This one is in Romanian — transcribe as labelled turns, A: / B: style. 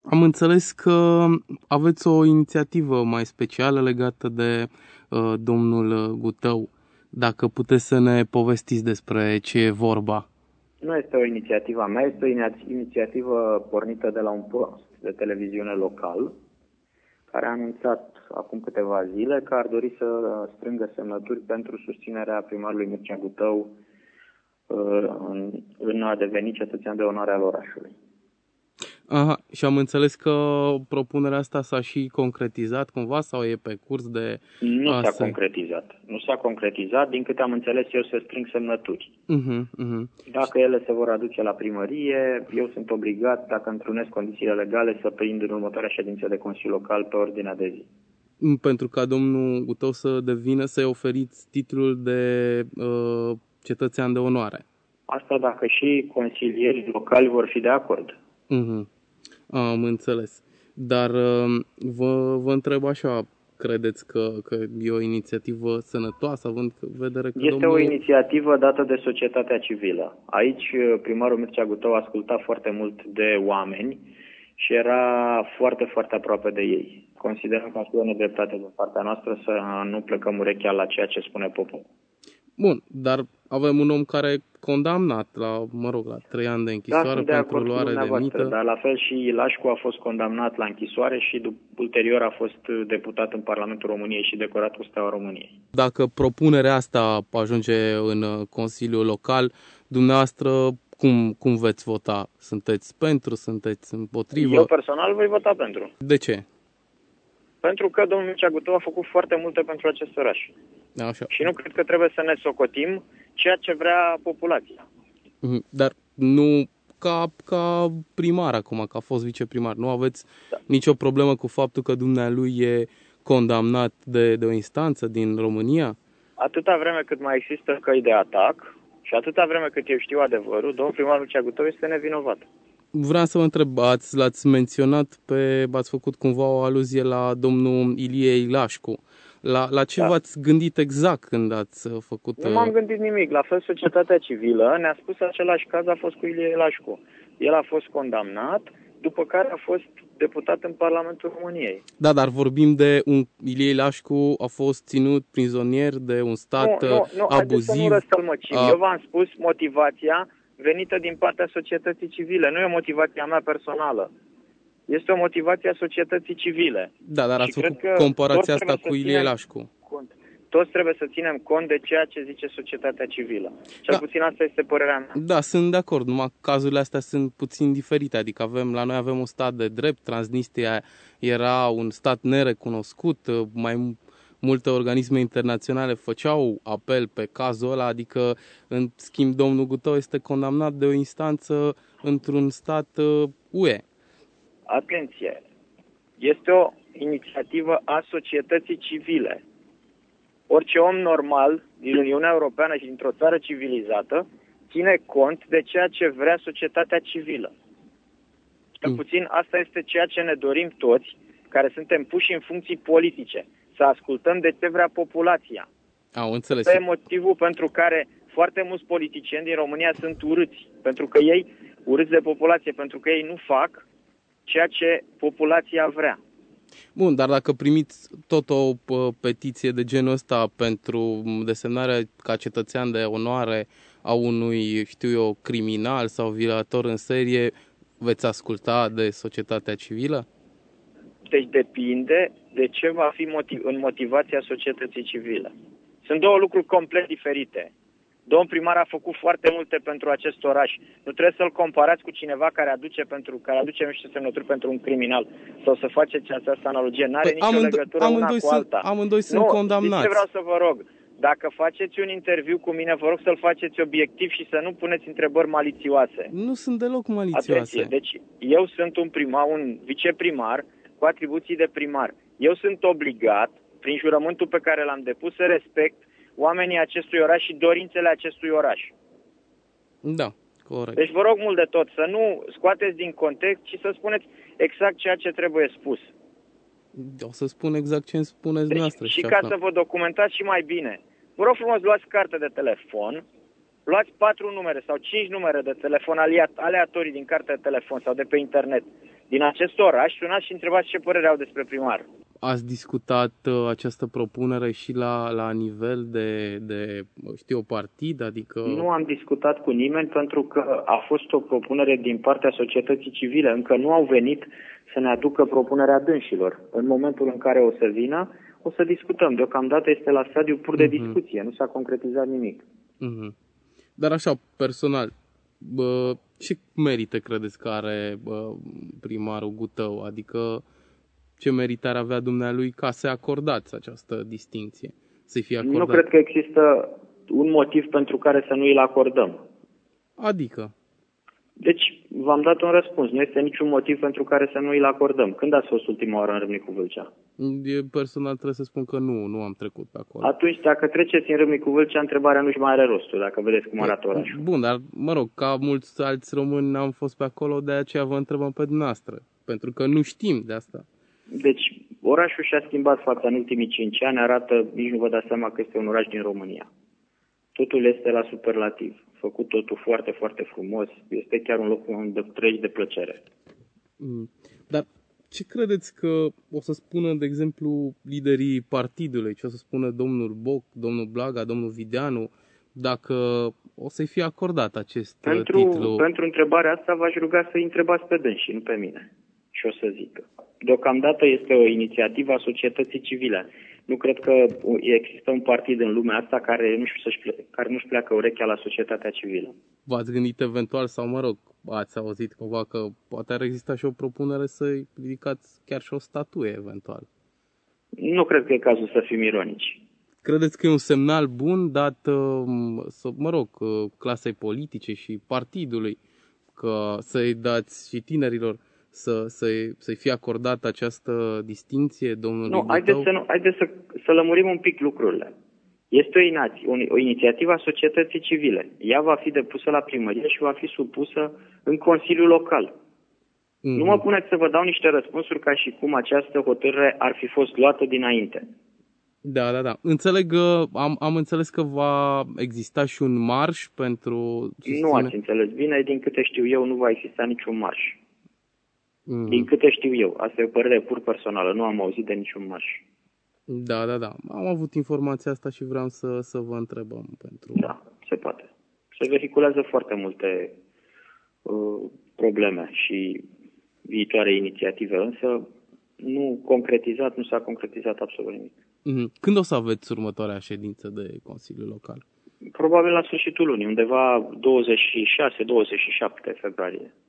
A: Am înțeles că aveți o inițiativă mai specială legată de domnul Gutău. Dacă puteți să ne povestiți despre ce e vorba.
B: Nu este o inițiativă a mea, este o inițiativă pornită de la un post de televiziune local, care a anunțat acum câteva zile că ar dori să strângă semnături pentru susținerea primarului Mircea Gutău în a deveni cetățean de onoare al orașului.
A: Aha, și am înțeles că propunerea asta s-a și concretizat cumva sau e pe curs de...
B: Nu s-a concretizat. Nu s-a concretizat, din câte am înțeles eu, să strâng semnături. Dacă ele se vor aduce la primărie, eu sunt obligat, dacă întrunesc condițiile legale, să prind în următoarea ședință de Consiliu Local pe ordinea de zi.
A: Pentru ca domnul Gutău să devină, să-i oferiți titlul de cetățean de onoare.
B: Asta dacă și consilierii locali vor fi de acord.
A: Am înțeles. Dar vă întreb așa, credeți că e o inițiativă sănătoasă, având în vedere că
B: este o inițiativă dată de societatea civilă. Aici primarul Mircea Gutău asculta foarte mult de oameni și era foarte, foarte aproape de ei. Considerăm că ar fi o nedreptate din partea noastră să nu plecăm urechea la ceea ce spune poporul.
A: Bun, dar avem un om care e condamnat la 3 ani de închisoare pentru luare de mită.
B: Dar la fel și Ilașcu a fost condamnat la închisoare și ulterior a fost deputat în Parlamentul României și decorat cu Steaua României.
A: Dacă propunerea asta ajunge în Consiliul Local, dumneavoastră cum veți vota? Sunteți pentru? Sunteți împotrivă?
B: Eu personal voi vota pentru.
A: De ce?
B: Pentru că domnul Mircea Gutău a făcut foarte multe pentru acest oraș.
A: Așa.
B: Și nu cred că trebuie să ne socotim ceea ce vrea populația.
A: Dar nu ca primar acum, că a fost viceprimar. Nu aveți nicio problemă cu faptul că dumnealui e condamnat de o instanță din România?
B: Atâta vreme cât mai există căi de atac și atâta vreme cât eu știu adevărul, domnul primar Mircea Gutău este nevinovat.
A: Vreau să vă întreb, l-ați menționat ați făcut cumva o aluzie la domnul Ilie Ilașcu. La ce v-ați gândit exact când ați făcut...
B: Nu m-am gândit nimic. La fel, societatea civilă ne-a spus același caz a fost cu Ilie Ilașcu. El a fost condamnat, după care a fost deputat în Parlamentul României.
A: Da, dar vorbim de Ilie Ilașcu a fost ținut prizonier de un stat abuziv.
B: Nu, nu răstălmăcim. Eu v-am spus motivația venită din partea societății civile. Nu e o motivație a mea personală. Este o motivație a societății civile.
A: Da, dar ați făcut comparația asta cu Ilie Ilașcu.
B: Toți trebuie să ținem cont de ceea ce zice societatea civilă. Cel puțin asta este părerea mea.
A: Da, sunt de acord, numai cazurile astea sunt puțin diferite. Adică noi avem un stat de drept, Transnistria era un stat nerecunoscut, mai multe organisme internaționale făceau apel pe cazul ăla, adică în schimb domnul Gutău este condamnat de o instanță într-un stat UE.
B: Atenție! Este o inițiativă a societății civile. Orice om normal din Uniunea Europeană și dintr-o țară civilizată ține cont de ceea ce vrea societatea civilă. Cel puțin asta este ceea ce ne dorim toți, care suntem puși în funcții politice. Să ascultăm de ce vrea populația.
A: Înțeles.
B: Asta e motivul pentru care foarte mulți politicieni din România sunt urâți. Pentru că ei, urâți de populație, pentru că ei nu fac ceea ce populația vrea.
A: Bun, dar dacă primiți tot o petiție de genul ăsta pentru desemnarea ca cetățean de onoare a unui, criminal sau violator în serie, veți asculta de societatea civilă?
B: Deci depinde de ce va fi în motivația societății civile. Sunt două lucruri complet diferite. Domnul primar a făcut foarte multe pentru acest oraș. Nu trebuie să-l comparați cu cineva care aduce nu știu semnături pentru un criminal sau să faceți această analogie. N-are nicio legătură una cu alta.
A: Amândoi sunt condamnați.
B: Ce vreau să vă rog? Dacă faceți un interviu cu mine, vă rog să-l faceți obiectiv și să nu puneți întrebări malițioase.
A: Nu sunt deloc malițioase.
B: Atenție, deci eu sunt un viceprimar cu atribuții de primar. Eu sunt obligat, prin jurământul pe care l-am depus, să respect oamenii acestui oraș și dorințele acestui oraș.
A: Da, corect.
B: Deci vă rog mult de tot să nu scoateți din context, ci să spuneți exact ceea ce trebuie spus.
A: O să spun exact ce îmi spuneți dumneavoastră.
B: Și ca să vă documentați și mai bine. Vă rog frumos, luați carte de telefon, luați 4 numere sau 5 numere de telefon aleatorii din cartea de telefon sau de pe internet din acest oraș, sunați și întrebați ce părere au despre primar.
A: Ați discutat această propunere și la nivel de știu, partid? Adică...
B: Nu am discutat cu nimeni pentru că a fost o propunere din partea societății civile. Încă nu au venit să ne aducă propunerea dânșilor. În momentul în care o să vină, o să discutăm. Deocamdată este la stadiu pur de discuție, nu s-a concretizat nimic.
A: Dar așa, personal, ce merite credeți că are primarul Gutău? Adică ce merit ar avea dumnealui ca să acordați această distinție? Să-i fie acordat?
B: Nu cred că există un motiv pentru care să nu îl acordăm.
A: Adică?
B: Deci, v-am dat un răspuns. Nu este niciun motiv pentru care să nu îl acordăm. Când ați fost ultima oară în Râmnicu Vâlcea?
A: Personal trebuie să spun că nu am trecut pe acolo.
B: Atunci, dacă treceți în Râmnicu Vâlcea, întrebarea nu-și mai are rostul, dacă vedeți cum arată orașul.
A: Bun, dar, mă rog, ca mulți alți români n-am fost pe acolo, de aceea vă întrebăm pe dumneavoastră. Pentru că nu știm de asta.
B: Deci, orașul și-a schimbat fața în ultimii 5 ani, arată, nici nu vă dați seama că este un oraș din România. Totul este la superlativ. Făcut totul foarte, foarte frumos. Este chiar un loc unde treci de plăcere.
A: Dar ce credeți că o să spună, de exemplu, liderii partidului? Ce o să spună domnul Boc, domnul Blaga, domnul Videanu, dacă o să-i fie acordat acest titlu?
B: Pentru întrebarea asta v-aș ruga să-i întrebați pe dânsii, nu pe mine. Și o să zic. Deocamdată este o inițiativă a societății civile. Nu cred că există un partid în lumea asta care nu-și pleacă urechea la societatea civilă.
A: V-ați gândit eventual, sau mă rog, ați auzit cumva că poate ar exista și o propunere să-i ridicați chiar și o statuie eventual?
B: Nu cred că e cazul să fim ironici.
A: Credeți că e un semnal bun dat, mă rog, clasei politice și partidului, că să-i dați și tinerilor să-i fie acordată această distinție, domnului Gutău?
B: Haideți să lămurim un pic lucrurile. Este o inițiativă a societății civile. Ea va fi depusă la primărie și va fi supusă în Consiliul Local. Nu mă puneți să vă dau niște răspunsuri ca și cum această hotărâre ar fi fost luată dinainte.
A: Da. Înțeleg, am înțeles că va exista și un marș pentru...
B: Nu ați înțeles bine, din câte știu eu nu va exista niciun marș. Din câte știu eu. Asta e o părere pur personală. Nu am auzit de niciun marș.
A: Da. Am avut informația asta și vreau să vă întrebăm pentru...
B: Da, se poate. Se vehiculează foarte multe probleme și viitoare inițiative, însă nu s-a concretizat absolut nimic.
A: Când o să aveți următoarea ședință de Consiliu Local?
B: Probabil la sfârșitul lunii, undeva 26-27 februarie.